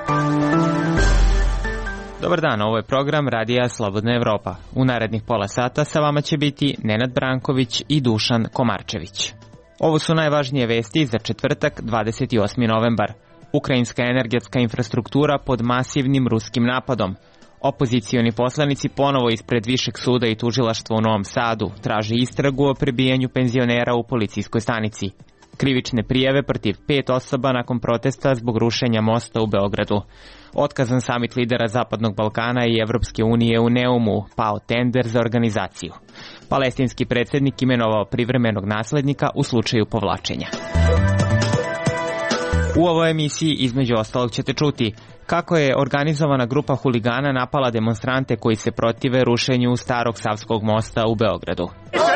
Dobar dan, ovo je program Radija Slobodna Evropa. U narednih pola sata sa vama će biti Nenad Branković i Dušan Komarčević. Ovo su najvažnije vesti za četvrtak, 28. novembar. Ukrajinska energetska infrastruktura pod masivnim ruskim napadom. Opozicioni poslanici ponovo ispred Višeg suda i tužilaštva u Novom Sadu traže istragu o prebijanju penzionera u policijskoj stanici. Krivične prijave protiv 5 osoba nakon protesta zbog rušenja mosta u Beogradu. Otkazan samit lidera Zapadnog Balkana i Evropske unije u Neumu, pao tender za organizaciju. Palestinski predsjednik imenovao privremenog naslednika u slučaju povlačenja. U ovoj emisiji između ostalog ćete čuti kako je organizovana grupa huligana napala demonstrante koji se protive rušenju Starog Savskog mosta u Beogradu.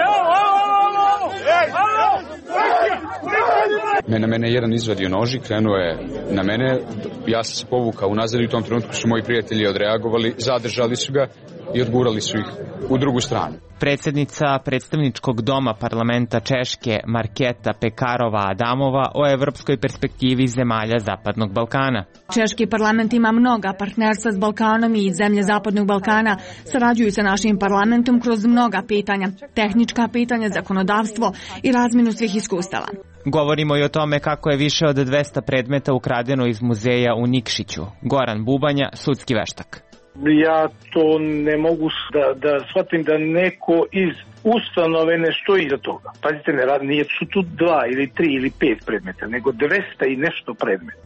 Na mene jedan izvadio noži, krenuo je na mene, ja sam se povukao unazad i u tom trenutku su moji prijatelji odreagovali, zadržali su ga i odgurali su ih u drugu stranu. Predsjednica predstavničkog doma parlamenta Češke Marketa Pekarova-Adamova o evropskoj perspektivi zemalja Zapadnog Balkana. Češki parlament ima mnoga partnerstva s Balkanom i zemlje Zapadnog Balkana sarađuju sa našim parlamentom kroz mnoga pitanja, tehnička pitanja, zakonodavstvo i razmjenu svih iskustava. Govorimo i o tome kako je više od 200 predmeta ukradeno iz muzeja u Nikšiću. Goran Bubanja, sudski veštak. Ja to ne mogu da shvatim da neko iz ustanove ne stoji iza toga. Pazite, nije su tu 2 ili 3 ili 5 predmeta, nego 200 i nešto predmeta.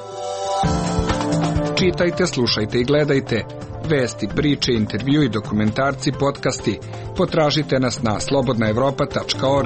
Čitajte, slušajte i gledajte. Vesti, priče, intervju i dokumentarci, podcasti. Potražite nas na slobodnaevropa.org.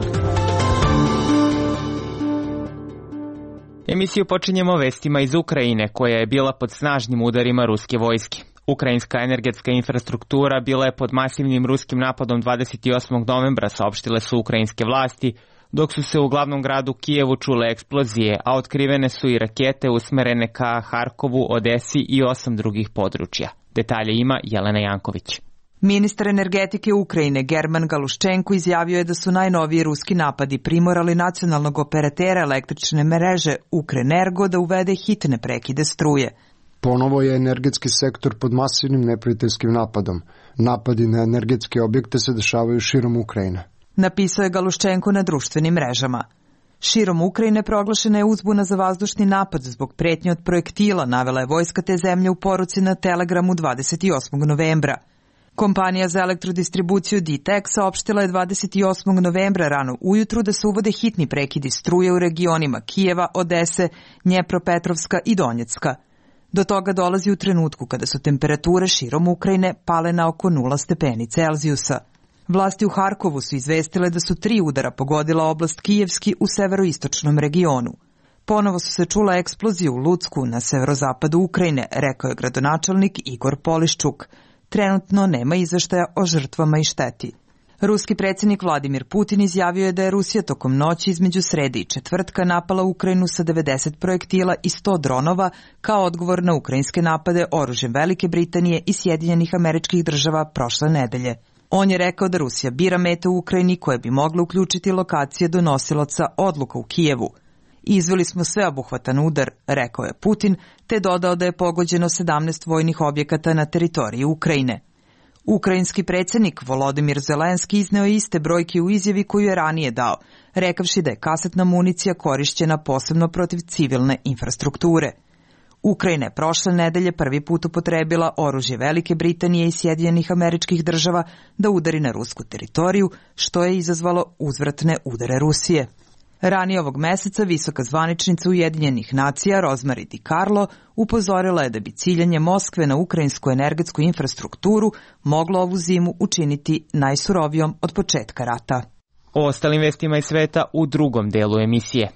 Emisiju počinjemo vestima iz Ukrajine, koja je bila pod snažnim udarima ruske vojske. Ukrajinska energetska infrastruktura bila je pod masivnim ruskim napadom 28. novembra, saopštile su ukrajinske vlasti, dok su se u glavnom gradu Kijevu čule eksplozije, a otkrivene su i rakete usmerene ka Harkovu, Odesi i 8 drugih područja. Detalje ima Jelena Janković. Ministar energetike Ukrajine German Galuščenko izjavio je da su najnoviji ruski napadi primorali nacionalnog operatera električne mreže Ukrenergo da uvede hitne prekide struje. Ponovo je energetski sektor pod masivnim neprijateljskim napadom. Napadi na energetske objekte se dešavaju širom Ukrajine. Napisao je Galuščenko na društvenim mrežama. Širom Ukrajine proglašena je uzbuna za vazdušni napad zbog pretnje od projektila, navela je vojska te zemlje u poruci na Telegramu 28. novembra. Kompanija za elektrodistribuciju DTEK saopštila je 28. novembra rano ujutru da se uvode hitni prekidi struje u regionima Kijeva, Odese, Dnjepropetrovska i Donjecka. Do toga dolazi u trenutku kada su temperature širom Ukrajine pale na oko 0 stepeni Celzijusa. Vlasti u Harkovu su izvestile da su 3 udara pogodila oblast Kijevski u severoistočnom regionu. Ponovo su se čula eksplozije u Lucku na severozapadu Ukrajine, rekao je gradonačelnik Igor Poliščuk. Trenutno nema izveštaja o žrtvama i šteti. Ruski predsjednik Vladimir Putin izjavio je da je Rusija tokom noći između srede i četvrtka napala Ukrajinu sa 90 projektila i 100 dronova kao odgovor na ukrajinske napade oružjem Velike Britanije i Sjedinjenih Američkih Država prošle nedelje. On je rekao da Rusija bira mete u Ukrajini koje bi mogle uključiti lokacije donosilaca odluka u Kijevu. Izveli smo sveobuhvatan udar, rekao je Putin, te dodao da je pogođeno 17 vojnih objekata na teritoriji Ukrajine. Ukrajinski predsjednik Volodimir Zelenski izneo je iste brojke u izjavi koju je ranije dao, rekavši da je kasetna municija korišćena posebno protiv civilne infrastrukture. Ukrajina je prošle nedelje prvi put upotrebila oružje Velike Britanije i Sjedinjenih Američkih Država da udari na rusku teritoriju, što je izazvalo uzvratne udare Rusije. Ranije ovog meseca visoka zvaničnica Ujedinjenih nacija Rosemary DiCarlo upozorila je da bi ciljanje Moskve na ukrajinsku energetsku infrastrukturu moglo ovu zimu učiniti najsurovijom od početka rata. O ostalim vestima iz sveta u drugom delu emisije.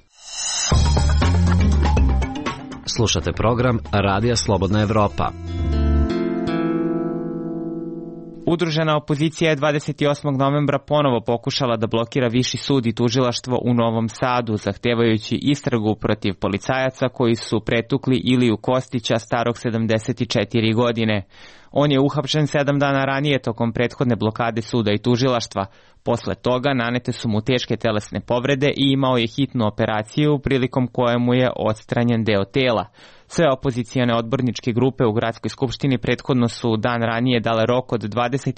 Slušate program Radija Slobodna Evropa. Udružena opozicija je 28. novembra ponovo pokušala da blokira Viši sud i tužilaštvo u Novom Sadu, zahtevajući istragu protiv policajaca koji su pretukli Iliju Kostića starog 74 godine. On je uhapšen 7 dana ranije tokom prethodne blokade suda i tužilaštva. Posle toga nanete su mu teške telesne povrede i imao je hitnu operaciju prilikom koje mu je odstranjen deo tela. Sve opozicijone odborničke grupe u Gradskoj skupštini prethodno su dan ranije dale rok od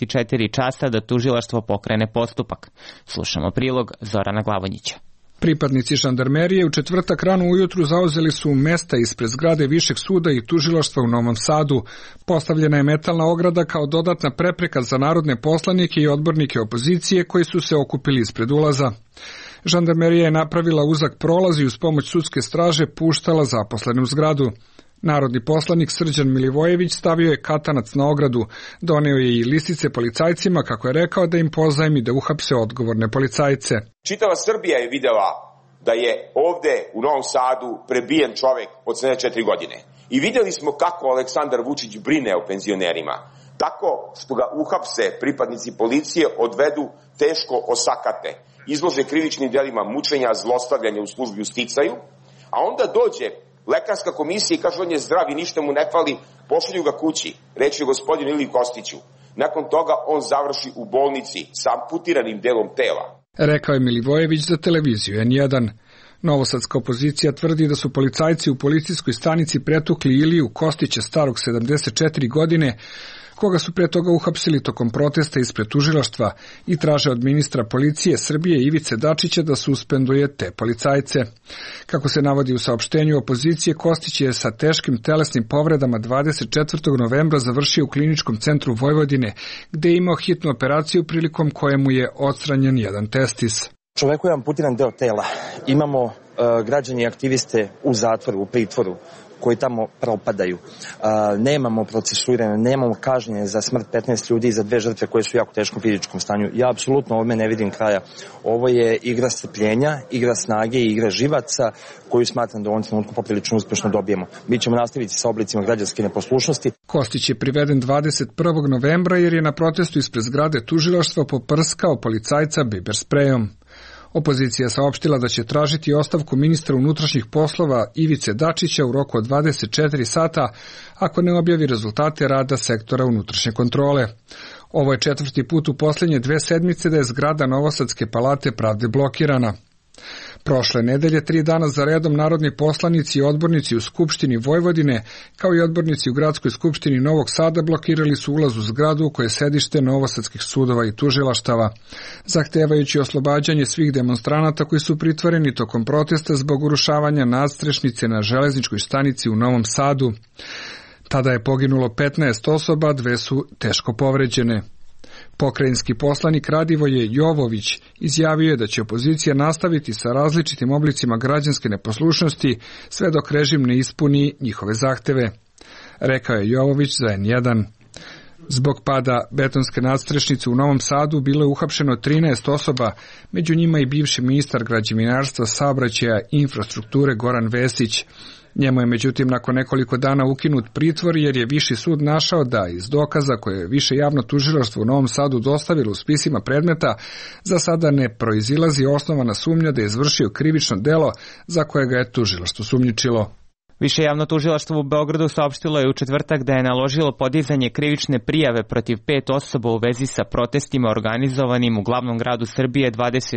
24 časa da tužilaštvo pokrene postupak. Slušamo prilog Zorana Glavonjića. Pripadnici žandarmerije u četvrtak rano ujutru zauzeli su mesta ispred zgrade Višeg suda i tužilaštva u Novom Sadu. Postavljena je metalna ograda kao dodatna prepreka za narodne poslanike i odbornike opozicije koji su se okupili ispred ulaza. Žandarmerija je napravila uzak prolaz i uz pomoć sudske straže puštala zaposlene u zgradu. Narodni poslanik Srđan Milivojević stavio je katanac na ogradu, doneo je i listice policajcima kako je rekao da im pozajmi da uhapse odgovorne policajce. Čitava Srbija je videla da je ovde u Novom Sadu prebijen čovek od 74 godine. I videli smo kako Aleksandar Vučić brine o penzionerima. Tako što ga uhapse pripadnici policije, odvedu, teško osakate, izlože krivičnim delima mučenja, zlostavljanja u službi u sticaju, a onda dođe lekarska komisija i kaže on je zdrav i ništa mu ne fali, pošalju ga kući, reći je gospodinu Ili Kostiću. Nakon toga on završi u bolnici sa amputiranim delom tela. Rekao je Milivojević za televiziju N1. Novosadska opozicija tvrdi da su policajci u policijskoj stanici pretukli Iliju Kostića starog 74 godine, koga su pre toga uhapsili tokom protesta ispred tužilaštva i traže od ministra policije Srbije Ivice Dačića da suspenduje te policajce. Kako se navodi u saopštenju opozicije, Kostić je sa teškim telesnim povredama 24. novembra završio u kliničkom centru Vojvodine, gde je imao hitnu operaciju prilikom kojemu je odstranjen jedan testis. Čoveku je amputiran deo tela. Imamo građani i aktiviste u zatvoru, u pritvoru, koji tamo propadaju. Nemamo procesuirane, nemamo kažnjenje za smrt 15 ljudi i za 2 žrtve koje su u jako teškom fizičkom stanju. Ja apsolutno ovome ne vidim kraja. Ovo je igra strpljenja, igra snage i igra živaca koju smatram da u ovom trenutku poprilično uspešno dobijemo. Mi ćemo nastaviti sa oblicima građanske neposlušnosti. Kostić je priveden 21. novembra jer je na protestu ispred zgrade tužilaštva poprskao policajca biber sprejom. Opozicija je saopštila da će tražiti ostavku ministra unutrašnjih poslova Ivice Dačića u roku od 24 sata ako ne objavi rezultate rada sektora unutrašnje kontrole. Ovo je 4. put u posljednje 2 sedmice da je zgrada Novosadske palate pravde blokirana. Prošle nedelje 3 dana za redom narodni poslanici i odbornici u Skupštini Vojvodine, kao i odbornici u Gradskoj skupštini Novog Sada blokirali su ulaz u zgradu u kojoj je sedište novosadskih sudova i tužilaštava, zahtevajući oslobađanje svih demonstranata koji su pritvoreni tokom protesta zbog urušavanja nadstrešnice na železničkoj stanici u Novom Sadu. Tada je poginulo 15 osoba, 2 su teško povređene. Pokrajinski poslanik Radivoje Jovović izjavio je da će opozicija nastaviti sa različitim oblicima građanske neposlušnosti sve dok režim ne ispuni njihove zahteve. Rekao je Jovović za N1. Zbog pada betonske nadstrešnice u Novom Sadu bilo je uhapšeno 13 osoba, među njima i bivši ministar građevinarstva, saobraćaja i infrastrukture Goran Vesić. Njemu je međutim nakon nekoliko dana ukinut pritvor jer je Viši sud našao da iz dokaza koje je Više javno tužilaštvo u Novom Sadu dostavilo u spisima predmeta za sada ne proizilazi osnovana sumnja da je izvršio krivično delo za koje ga je tužilaštvo sumnjičilo. Više javno tužilaštvo u Beogradu saopštilo je u četvrtak da je naložilo podizanje krivične prijave protiv 5 osoba u vezi sa protestima organizovanim u glavnom gradu Srbije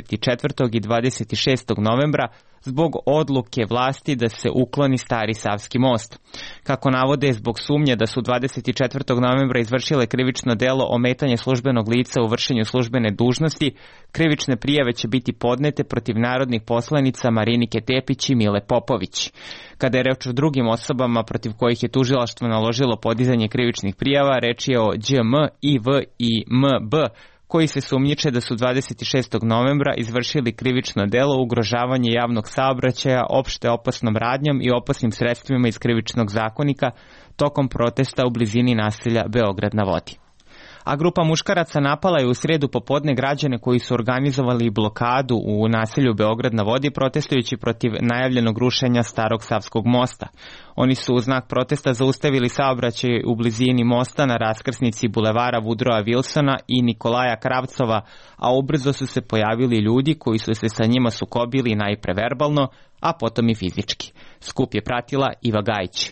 24. i 26. novembra zbog odluke vlasti da se ukloni Stari Savski most. Kako navode, zbog sumnje da su 24. novembra izvršile krivično delo ometanje službenog lica u vršenju službene dužnosti, krivične prijave će biti podnete protiv narodnih poslanica Marinike Tepić i Mile Popović. Kada je reč o drugim osobama protiv kojih je tužilaštvo naložilo podizanje krivičnih prijava, reč je o ĐM, IV i MB, koji se sumnjiče da su 26. novembra izvršili krivično delo ugrožavanje javnog saobraćaja opšte opasnom radnjom i opasnim sredstvima iz krivičnog zakonika tokom protesta u blizini naselja Beograd na vodi. A grupa muškaraca napala je u sredu popodne građane koji su organizovali blokadu u naselju Beograd na vodi protestujući protiv najavljenog rušenja Starog Savskog mosta. Oni su u znak protesta zaustavili saobraćaj u blizini mosta na raskrsnici bulevara Woodrowa Wilsona i Nikolaja Kravcova, a ubrzo su se pojavili ljudi koji su se sa njima sukobili najpre verbalno, a potom i fizički. Skup je pratila Iva Gajić.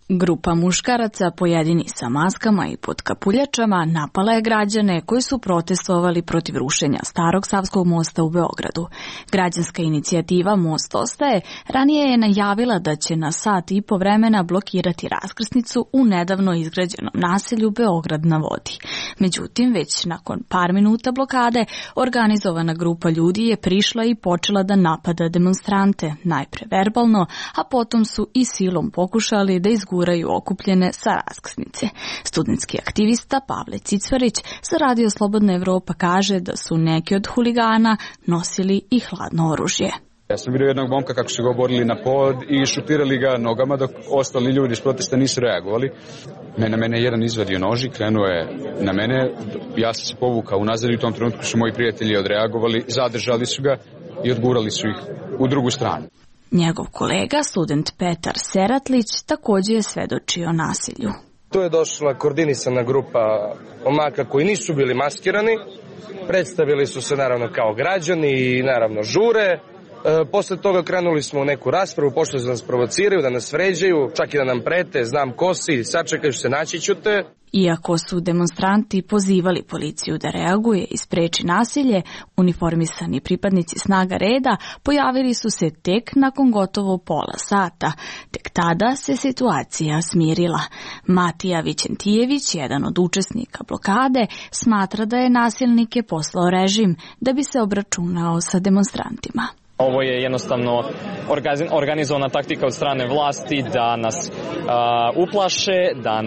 Grupa muškaraca, pojedini sa maskama i pod kapuljačama, napala je građane koji su protestovali protiv rušenja Starog Savskog mosta u Beogradu. Građanska inicijativa Most ostaje ranije je najavila da će na sat i po vremena blokirati raskrsnicu u nedavno izgrađenom naselju Beograd na vodi. Međutim, već nakon par minuta blokade, organizovana grupa ljudi je prišla i počela da napada demonstrante, najpre verbalno, a potom su i silom pokušali da izguraju okupljene sa raskrsnice. Studentski aktivista Pavle Cicvarić za Radio Slobodna Evropa kaže da su neki od huligana nosili i hladno oružje. Ja sam vidio jednog momka kako su ga oborili na pod i šutirali ga nogama dok ostali ljudi iz protesta nisu reagovali. Na mene je jedan izvadio noži, krenuo je na mene, ja sam se povukao unazad i u tom trenutku su moji prijatelji odreagovali, zadržali su ga i odgurali su ih u drugu stranu. Njegov kolega, student Petar Seratlić, također je svedočio nasilju. Tu je došla koordinisana grupa omaka koji nisu bili maskirani, predstavili su se naravno kao građani i naravno žure. Posle toga krenuli smo u neku raspravu, počeli su da nas provociraju, da nas vređaju, čak i da nam prete, znam ko si, sačekaj što se naći ću te. Iako su demonstranti pozivali policiju da reaguje i spreči nasilje, uniformisani pripadnici snaga reda pojavili su se tek nakon gotovo pola sata. Tek tada se situacija smirila. Matija Vićentijević, jedan od učesnika blokade, smatra da je nasilnike poslao režim da bi se obračunao sa demonstrantima. Ovo je jednostavno organizovana taktika od strane vlasti da nas uplaše,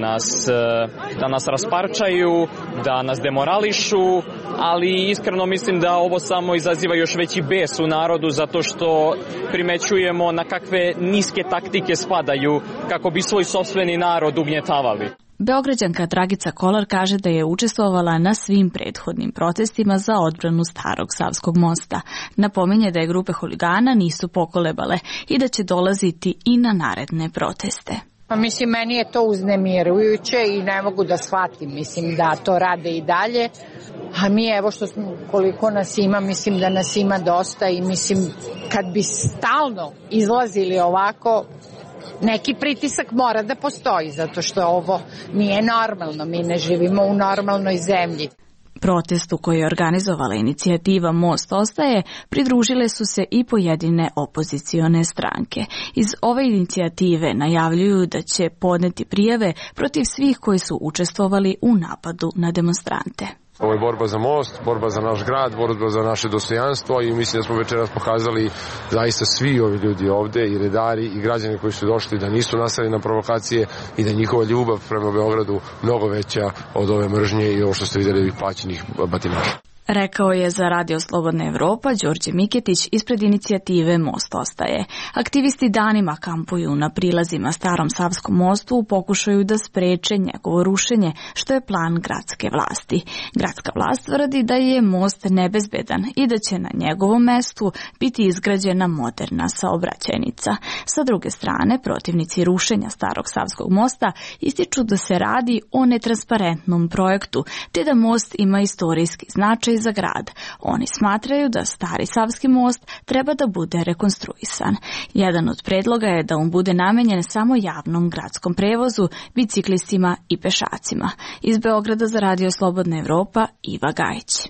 da nas rasparčaju, da nas demorališu, ali iskreno mislim da ovo samo izaziva još veći bes u narodu zato što primećujemo na kakve niske taktike spadaju kako bi svoj sopstveni narod ugnjetavali. Beograđanka Dragica Kolar kaže da je učestvovala na svim prethodnim protestima za odbranu Starog Savskog mosta. Napominje da je grupe huligana nisu pokolebale i da će dolaziti i na naredne proteste. Mislim, meni je to uznemirujuće i ne mogu da shvatim, mislim da to rade i dalje. A mi evo koliko nas ima, mislim da nas ima dosta i mislim kad bi stalno izlazili ovako, neki pritisak mora da postoji, zato što ovo nije normalno, mi ne živimo u normalnoj zemlji. Protestu koji je organizovala inicijativa Most ostaje pridružile su se i pojedine opozicione stranke. Iz ove inicijative najavljuju da će podneti prijave protiv svih koji su učestvovali u napadu na demonstrante. Ovo je borba za most, borba za naš grad, borba za naše dostojanstvo i mislim da smo večeras pokazali zaista svi ovi ljudi ovde i redari i građani koji su došli da nisu nasali na provokacije i da njihova ljubav prema Beogradu mnogo veća od ove mržnje i ovo što ste vidjeli ovih plaćenih batinaša. Rekao je za Radio Slobodna Evropa Đorđe Miketić ispred inicijative Most ostaje. Aktivisti danima kampuju na prilazima Starom Savskom mostu u pokušaju da spreče njegovo rušenje, što je plan gradske vlasti. Gradska vlast tvrdi da je most nebezbedan i da će na njegovom mestu biti izgrađena moderna saobraćajnica. Sa druge strane, protivnici rušenja Starog Savskog mosta ističu da se radi o netransparentnom projektu, te da most ima istorijski značaj za grad. Oni smatraju da Stari Savski most treba da bude rekonstruisan. Jedan od predloga je da on bude namenjen samo javnom gradskom prevozu, biciklistima i pešacima. Iz Beograda za Radio Slobodna Evropa, Iva Gajić.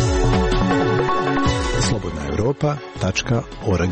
slobodnaevropa.org.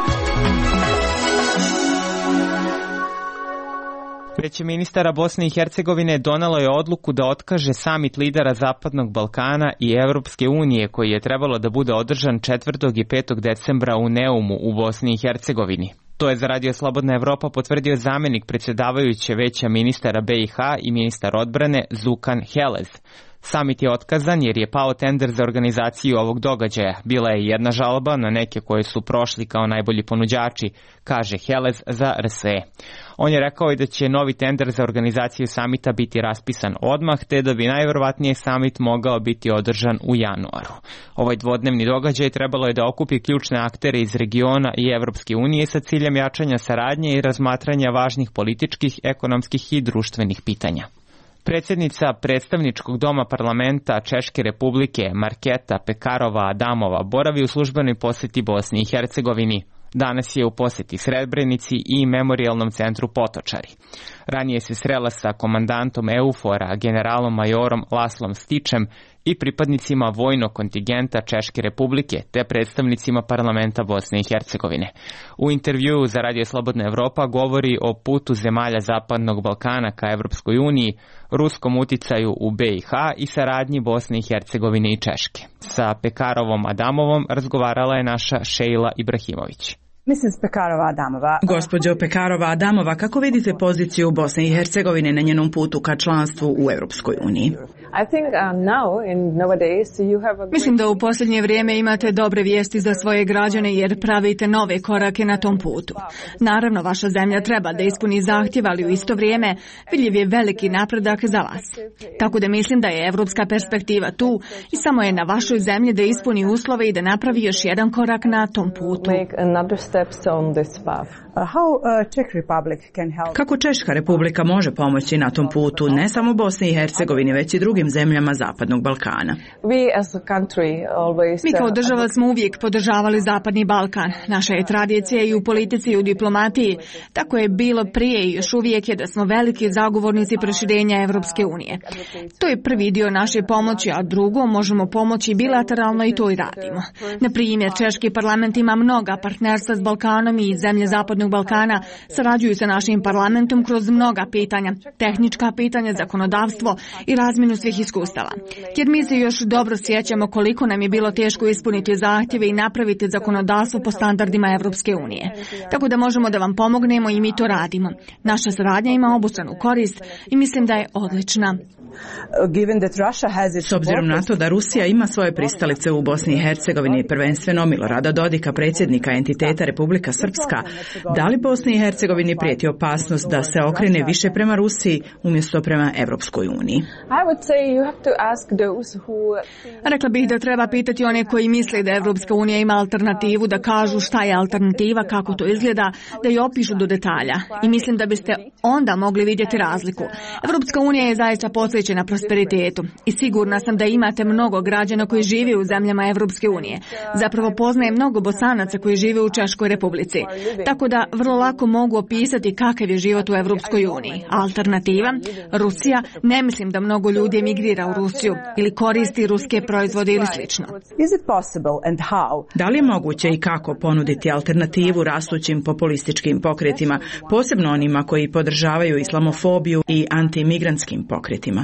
Vijeće ministara Bosne i Hercegovine donelo je odluku da otkaže samit lidera Zapadnog Balkana i Evropske unije koji je trebalo da bude održan 4. i 5. decembra u Neumu u Bosni i Hercegovini. To je za Radio Slobodna Evropa potvrdio zamjenik predsjedavajuće Vijeća ministara BiH i ministar odbrane Zukan Helez. Samit je otkazan jer je pao tender za organizaciju ovog događaja. Bila je jedna žalba na neke koje su prošli kao najbolji ponuđači, kaže Helez za RSE. On je rekao i da će novi tender za organizaciju samita biti raspisan odmah, te da bi najverovatnije samit mogao biti održan u januaru. Ovaj dvodnevni događaj trebalo je da okupi ključne aktere iz regiona i Evropske unije sa ciljem jačanja saradnje i razmatranja važnih političkih, ekonomskih i društvenih pitanja. Predsjednica predstavničkog doma parlamenta Češke republike Marketa Pekarova-Adamova boravi u službenoj posjeti Bosni i Hercegovini. Danas je u posjeti Srebrenici i memorijalnom centru Potočari. Ranije se srela sa komandantom EUFOR-a, generalom majorom Laslom Stičem i pripadnicima vojnog kontingenta Češke republike te predstavnicima parlamenta Bosne i Hercegovine. U intervjuu za Radio Slobodna Evropa govori o putu zemalja Zapadnog Balkana ka Evropskoj uniji, ruskom uticaju u BiH i saradnji Bosne i Hercegovine i Češke. Sa Pekarovom Adamovom razgovarala je naša Šejla Ibrahimović. Gospođo Pekarova Adamova, kako vidite poziciju Bosne i Hercegovine na njenom putu ka članstvu u Europskoj uniji? Mislim da u posljednje vrijeme imate dobre vijesti za svoje građane jer pravite nove korake na tom putu. Naravno, vaša zemlja treba da ispuni zahtjev, ali u isto vrijeme vidljiv je veliki napredak za vas. Tako da mislim da je evropska perspektiva tu i samo je na vašoj zemlji da ispuni uslove i da napravi još jedan korak na tom putu. Kako Češka republika može pomoći na tom putu, ne samo Bosni i Hercegovini, već i drugim zemljama Zapadnog Balkana? Mi kao država smo uvijek podržavali Zapadni Balkan. Naša je tradicija i u politici i u diplomatiji. Tako je bilo prije i još uvijek je da smo veliki zagovornici proširenja Evropske unije. To je prvi dio naše pomoći, a drugo možemo pomoći bilateralno i to i radimo. Na primjer, Češki parlament ima mnoga partnerstva s Balkanom i zemlje Zapadnog Balkana sarađuju sa našim parlamentom kroz mnoga pitanja, tehnička pitanja, zakonodavstvo i razmjenu svih iskustava. Jer mi se još dobro sjećamo koliko nam je bilo teško ispuniti zahtjeve i napraviti zakonodavstvo po standardima Evropske unije. Tako da možemo da vam pomognemo i mi to radimo. Naša saradnja ima obostranu korist i mislim da je odlična. S obzirom na to da Rusija ima svoje pristalice u Bosni i Hercegovini, prvenstveno Milorada Dodika, predsjednika entiteta Republika Srpska, da li Bosni i Hercegovini prijeti opasnost da se okrene više prema Rusiji umjesto prema Evropskoj uniji? Rekla bih da treba pitati one koji misle da Evropska unija ima alternativu, da kažu šta je alternativa, kako to izgleda, da je opišu do detalja. I mislim da biste onda mogli vidjeti razliku. Evropska unija je zaista posvećena prosperitetu i sigurna sam da imate mnogo građana koji žive u zemljama Evropske unije. Zapravo poznajem mnogo Bosanaca koji žive u Češkoj republici. Tako da vrlo lako mogu opisati kakav je život u Evropskoj uniji. Alternativa, Rusija, ne mislim da mnogo ljudi emigrira u Rusiju ili koristi ruske proizvode ili slično. Da li je moguće i kako ponuditi alternativu rastućim populističkim pokretima, posebno onima koji podržavaju islamofobiju i antimigrantskim pokretima?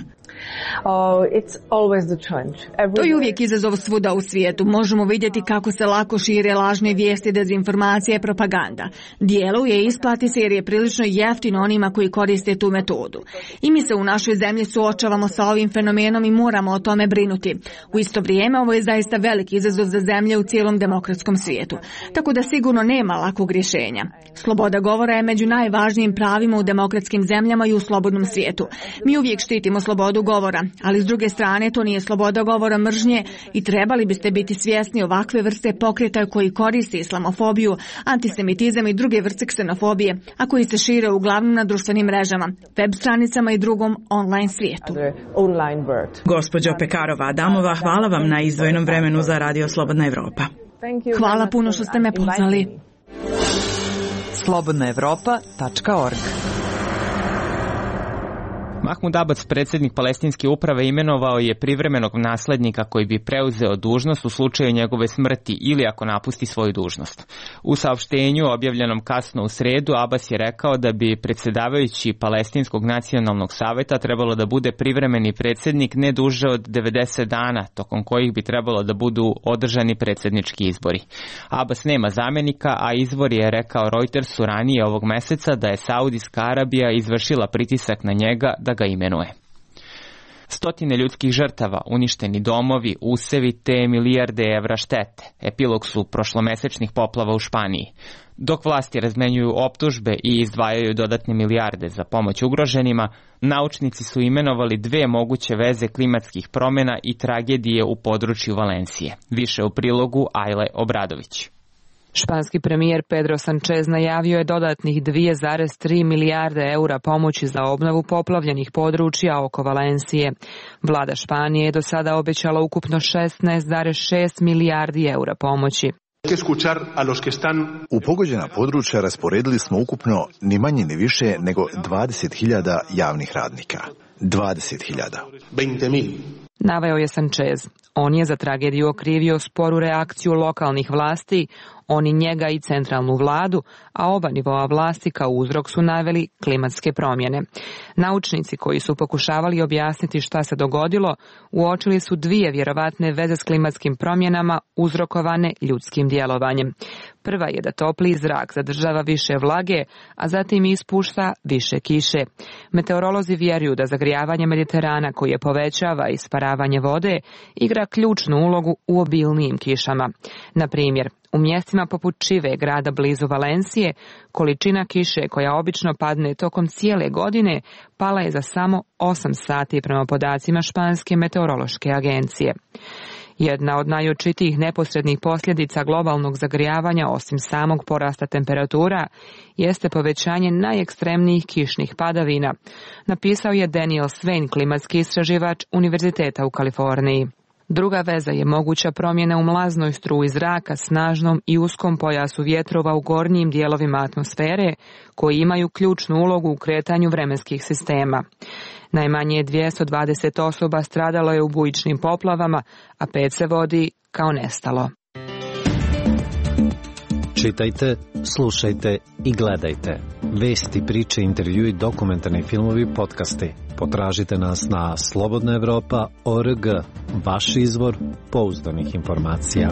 To je uvijek izazov svuda u svijetu. Možemo vidjeti kako se lako šire lažne vijesti, dezinformacije i propaganda. Djeluje i isplati se jer je prilično jeftino onima koji koriste tu metodu. I mi se u našoj zemlji suočavamo sa ovim fenomenom i moramo o tome brinuti. U isto vrijeme ovo je zaista veliki izazov za zemlje u cijelom demokratskom svijetu. Tako da sigurno nema lakog rješenja. Sloboda govora je među najvažnijim pravima u demokratskim zemljama i u slobodnom svijetu. Mi uvijek štitimo slobodu govora, ali s druge strane to nije sloboda govora mržnje i trebali biste biti svjesni ovakve vrste pokreta koji koriste islamofobiju, antisemitizam i druge vrste ksenofobije, a koji se šire uglavnom na društvenim mrežama, web stranicama i drugom online svijetu. Gospođo Pekarova Adamova, hvala vam na izdvojenom vremenu za Radio Slobodna Evropa. Hvala puno što ste me pozvali. slobodnaevropa.org. Mahmud Abbas, predsjednik palestinske uprave, imenovao je privremenog naslednika koji bi preuzeo dužnost u slučaju njegove smrti ili ako napusti svoju dužnost. U saopštenju objavljenom kasno u sredu, Abbas je rekao da bi predsjedavajući Palestinskog nacionalnog saveta trebalo da bude privremeni predsjednik ne duže od 90 dana, tokom kojih bi trebalo da budu održani predsjednički izbori. Abbas nema zamjenika, a izvor je rekao Reutersu ranije ovog meseca da je Saudijska Arabija izvršila pritisak na njega da ga imenuje. Stotine ljudskih žrtava, uništeni domovi, usevi te milijarde evra štete. Epilog su prošlomesečnih poplava u Španiji. Dok vlasti razmenjuju optužbe i izdvajaju dodatne milijarde za pomoć ugroženima, naučnici su imenovali dve moguće veze klimatskih promjena i tragedije u području Valencije. Više u prilogu Ajle Obradović. Španski premijer Pedro Sánchez najavio je dodatnih 2,3 milijarde eura pomoći za obnovu poplavljenih područja oko Valencije. Vlada Španije je do sada obećala ukupno 16,6 milijardi eura pomoći. U pogođena područja rasporedili smo ukupno ni manje ni više nego 20.000 javnih radnika. 20.000. Naveo je Sanchez. On je za tragediju okrivio sporu reakciju lokalnih vlasti, oni njega i centralnu vladu, a oba nivoa vlasti kao uzrok su naveli klimatske promjene. Naučnici koji su pokušavali objasniti šta se dogodilo, uočili su dvije vjerovatne veze s klimatskim promjenama uzrokovane ljudskim djelovanjem. Prva je da topli zrak zadržava više vlage, a zatim ispušta više kiše. Meteorolozi vjeruju da zagrijavanje Mediterana koje povećava isparavanje vode igra ključnu ulogu u obilnijim kišama. Na primjer, u mjestima poput Čive, grada blizu Valencije, količina kiše koja obično padne tokom cijele godine pala je za samo 8 sati prema podacima Španske meteorološke agencije. Jedna od najočitijih neposrednih posljedica globalnog zagrijavanja, osim samog porasta temperatura, jeste povećanje najekstremnijih kišnih padavina, napisao je Daniel Swain, klimatski istraživač Univerziteta u Kaliforniji. Druga veza je moguća promjena u mlaznoj struji zraka, snažnom i uskom pojasu vjetrova u gornjim dijelovima atmosfere, koji imaju ključnu ulogu u kretanju vremenskih sistema. Najmanje 220 osoba stradalo je u bujičnim poplavama, a 5 se vodi kao nestalo. Čitajte, slušajte i gledajte. Vesti, priče, intervjui, dokumentarni filmovi, podcasti. Potražite nas na slobodnaevropa.org, vaš izvor pouzdanih informacija.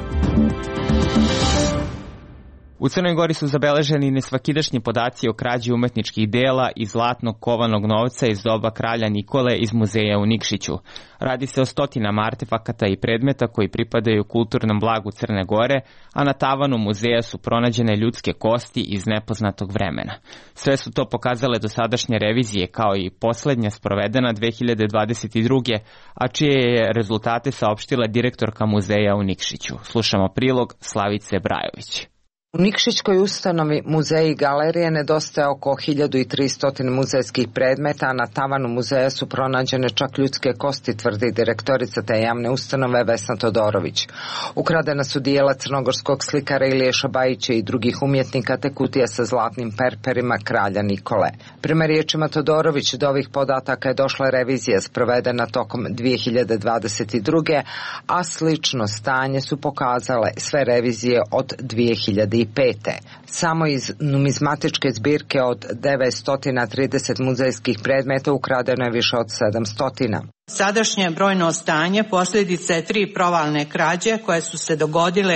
U Crnoj Gori su zabeleženi nesvakidašnji podaci o krađi umetničkih dela i zlatnog kovanog novca iz doba kralja Nikole iz muzeja u Nikšiću. Radi se o stotinama artefakata i predmeta koji pripadaju kulturnom blagu Crne Gore, a na tavanu muzeja su pronađene ljudske kosti iz nepoznatog vremena. Sve su to pokazale dosadašnje revizije, kao i posljednja sprovedena 2022. a čije je rezultate saopštila direktorka muzeja u Nikšiću. Slušamo prilog Slavice Brajović. U Nikšićkoj ustanovi muzeji i galerije nedostaje oko 1300 muzejskih predmeta, a na tavanu muzeja su pronađene čak ljudske kosti, tvrdi direktorica te javne ustanove Vesna Todorović. Ukradena su dijela crnogorskog slikara Ilije Šabajića i drugih umjetnika te kutija sa zlatnim perperima kralja Nikole. Prema riječima Todorović, do ovih podataka je došla revizija sprovedena tokom 2022. a slično stanje su pokazale sve revizije od 2005. Samo iz numizmatičke zbirke od 930 muzejskih predmeta ukradeno je više od 700. Sadašnje brojno stanje posljedica je 3 provalne krađe koje su se dogodile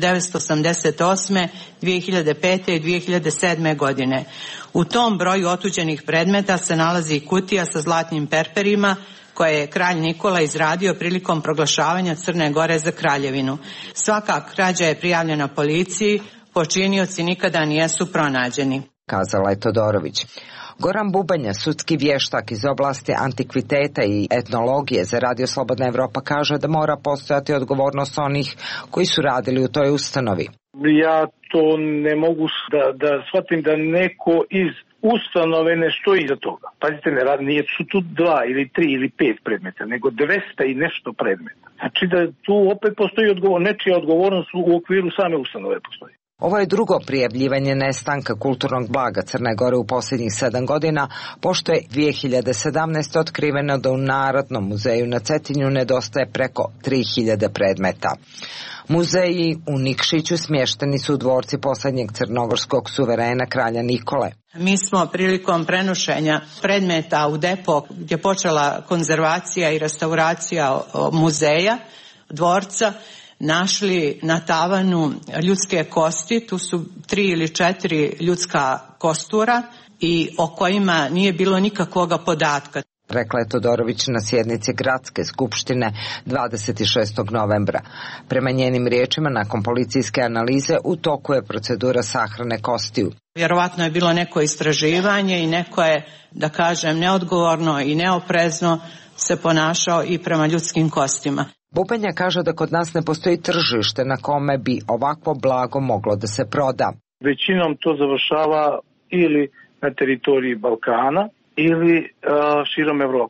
1988., 2005. i 2007. godine. U tom broju otuđenih predmeta se nalazi i kutija sa zlatnim perperima koje je kralj Nikola izradio prilikom proglašavanja Crne Gore za kraljevinu. Svaka krađa je prijavljena policiji, počinioci nikada nisu pronađeni, kazala je Todorović. Goran Bubanja, sudski vještak iz oblasti antikviteta i etnologije za Radio Slobodna Evropa, kaže da mora postojati odgovornost onih koji su radili u toj ustanovi. Ja to ne mogu da shvatim da neko iz ustanove ne stoji iza toga. Pazite, nije su tu 2 ili 3 ili 5 predmeta, nego 200 i nešto predmeta. Znači da tu opet postoji nečija odgovornost u okviru same ustanove postoji. Ovo je drugo prijavljivanje nestanka kulturnog blaga Crne Gore u posljednjih 7 godina, pošto je 2017. otkriveno da u Narodnom muzeju na Cetinju nedostaje preko 3000 predmeta. Muzeji u Nikšiću smješteni su u dvorci posljednjeg crnogorskog suverena kralja Nikole. Mi smo prilikom prenošenja predmeta u depo gdje je počela konzervacija i restauracija muzeja, dvorca, našli na tavanu ljudske kosti, tu su 3 ili 4 ljudska kostura i o kojima nije bilo nikakvoga podatka. Rekla je Todorović na sjednici Gradske skupštine 26. novembra. Prema njenim riječima, nakon policijske analize, u toku je procedura sahrane kostiju. Vjerovatno je bilo neko istraživanje i neko je, da kažem, neodgovorno i neoprezno se ponašao i prema ljudskim kostima. Bubanja kaže da kod nas ne postoji tržište na kome bi ovakvo blago moglo da se proda. Većinom to završava ili na teritoriji Balkana ili širom Evrope.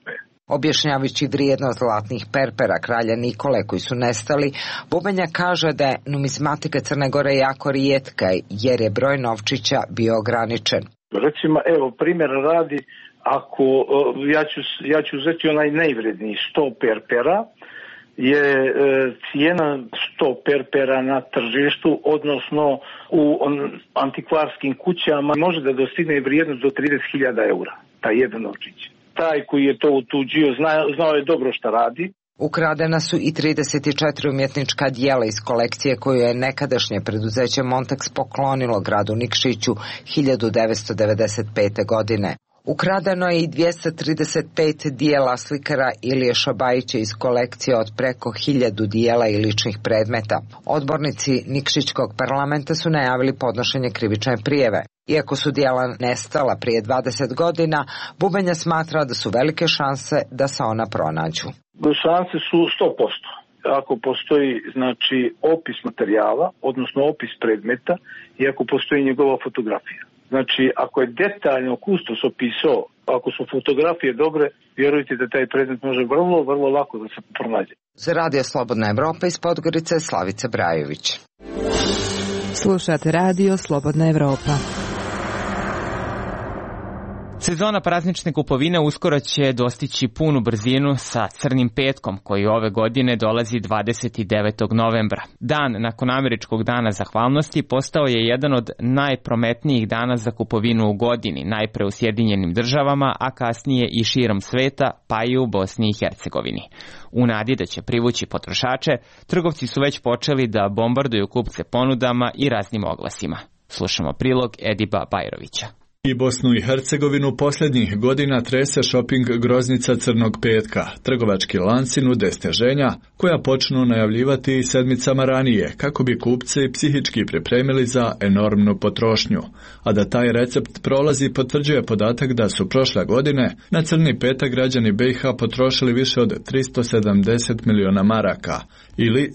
Objašnjavajući vrijednost zlatnih perpera kralja Nikole koji su nestali, Bubenja kaže da je numizmatika Crne Gore jako rijetka jer je broj novčića bio ograničen. Recimo, evo, primjer radi, ako ja ću uzeti onaj najvredniji 100 perpera, je cijena 100 perpera na tržištu, odnosno u antikvarskim kućama, može da dostigne vrijednost do 30.000 eura, taj jedan novčić. Taj koji je to utuđio znao je dobro šta radi. Ukradena su i 34 umjetnička dijela iz kolekcije koju je nekadašnje preduzeće Montex poklonilo gradu Nikšiću 1995. godine. Ukradeno je i 235 dijela slikara Ilije Šabajića iz kolekcije od preko 1000 dijela i ličnih predmeta. Odbornici Nikšićkog parlamenta su najavili podnošenje krivične prijave. Iako su dijela nestala prije 20 godina, Bubenja smatra da su velike šanse da se ona pronađu. Šanse su 100%. Ako postoji opis materijala, odnosno opis predmeta i ako postoji njegova fotografija. Znači, ako je detaljno kustos opisao, ako su fotografije dobre, vjerujte da taj predmet može vrlo, vrlo lako da se pronađe. Za Radio Slobodna Evropa iz Podgorice, Slavica Brajović. Slušate Radio Slobodna Evropa. Sezona praznične kupovine uskoro će dostići punu brzinu sa Crnim petkom, koji ove godine dolazi 29. novembra. Dan nakon Američkog dana zahvalnosti postao je jedan od najprometnijih dana za kupovinu u godini, najpre u Sjedinjenim državama, a kasnije i širom sveta, pa i u Bosni i Hercegovini. U nadi da će privući potrošače, trgovci su već počeli da bombarduju kupce ponudama i raznim oglasima. Slušamo prilog Ediba Bajrovića. I Bosnu i Hercegovinu posljednjih godina trese šoping groznica Crnog petka. Trgovački lanci nude sniženja koja počnu najavljivati i sedmicama ranije kako bi kupci psihički pripremili za enormnu potrošnju. A da taj recept prolazi potvrđuje podatak da su prošle godine na Crni petak građani BiH potrošili više od 370 miliona maraka ili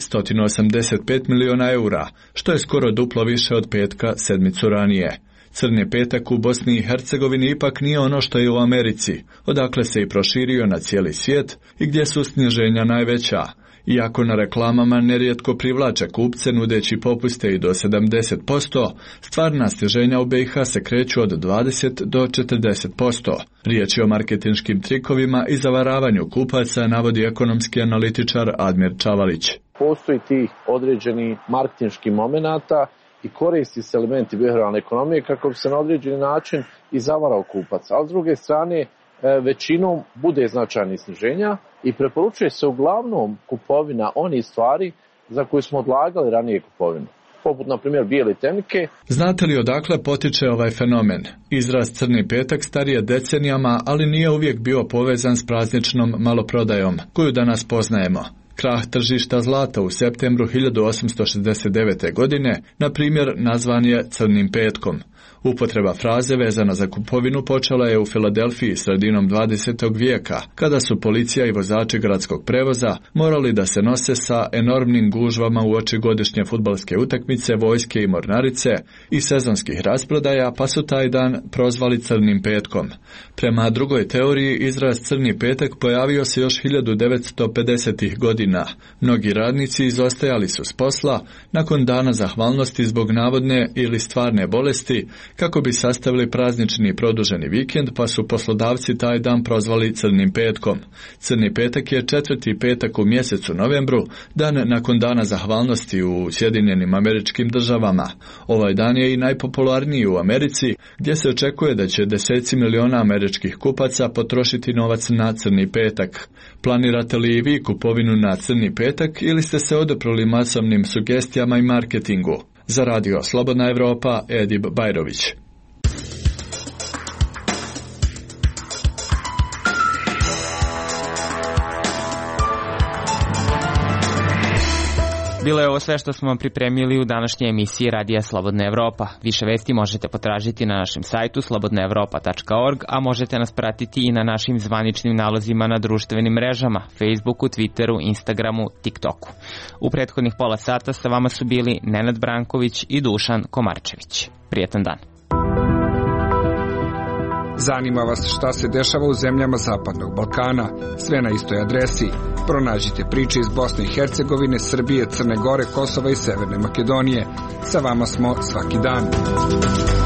185 miliona eura, što je skoro duplo više od petka sedmicu ranije. Crni petak u Bosni i Hercegovini ipak nije ono što je u Americi, odakle se i proširio na cijeli svijet i gdje su sniženja najveća. Iako na reklamama nerijetko privlače kupce nudeći popuste i do 70%, stvarna sniženja u BiH se kreću od 20 do 40%. Riječ je o marketinškim trikovima i zavaravanju kupaca, navodi ekonomski analitičar Admir Čavalić. Postoji tih određeni marketinški momenata i koristi se elementi behavioralne ekonomije kako bi se na određeni način i zavarao kupac. Ali s druge strane, većinom bude značajnih sniženja i preporučuje se uglavnom kupovina onih stvari za koje smo odlagali ranije kupovinu, poput na primjer bijele tenike. Znate li odakle potiče ovaj fenomen? Izraz Crni petak star je decenijama, ali nije uvijek bio povezan s prazničnom maloprodajom, koju danas poznajemo. Krah tržišta zlata u septembru 1869. godine, na primjer, nazvan je Crnim petkom. Upotreba fraze vezana za kupovinu počela je u Filadelfiji sredinom 20. vijeka, kada su policija i vozači gradskog prevoza morali da se nose sa enormnim gužvama uoči godišnje fudbalske utakmice, vojske i mornarice i sezonskih rasprodaja, pa su taj dan prozvali Crnim petkom. Prema drugoj teoriji, izraz Crni petak pojavio se još 1950. godina. Mnogi radnici izostajali su s posla nakon dana zahvalnosti zbog navodne ili stvarne bolesti, kako bi sastavili praznični produženi vikend, pa su poslodavci taj dan prozvali Crnim petkom. Crni petak je 4. petak u mjesecu novembru, dan nakon dana zahvalnosti u Sjedinjenim Američkim Državama. Ovaj dan je i najpopularniji u Americi, gdje se očekuje da će deseci miliona američkih kupaca potrošiti novac na Crni petak. Planirate li i vi kupovinu na Crni petak ili ste se oduprli masovnim sugestijama i marketingu? Za Radio Slobodna Evropa, Edib Bajrović. Bilo je ovo sve što smo vam pripremili u današnjoj emisiji Radija Slobodna Evropa. Više vesti možete potražiti na našem sajtu slobodnaevropa.org, a možete nas pratiti i na našim zvaničnim nalozima na društvenim mrežama, Facebooku, Twitteru, Instagramu, TikToku. U prethodnih pola sata sa vama su bili Nenad Branković i Dušan Komarčević. Prijetan dan. Zanima vas šta se dešava u zemljama Zapadnog Balkana, sve na istoj adresi. Pronađite priče iz Bosne i Hercegovine, Srbije, Crne Gore, Kosova i Severne Makedonije. Sa vama smo svaki dan.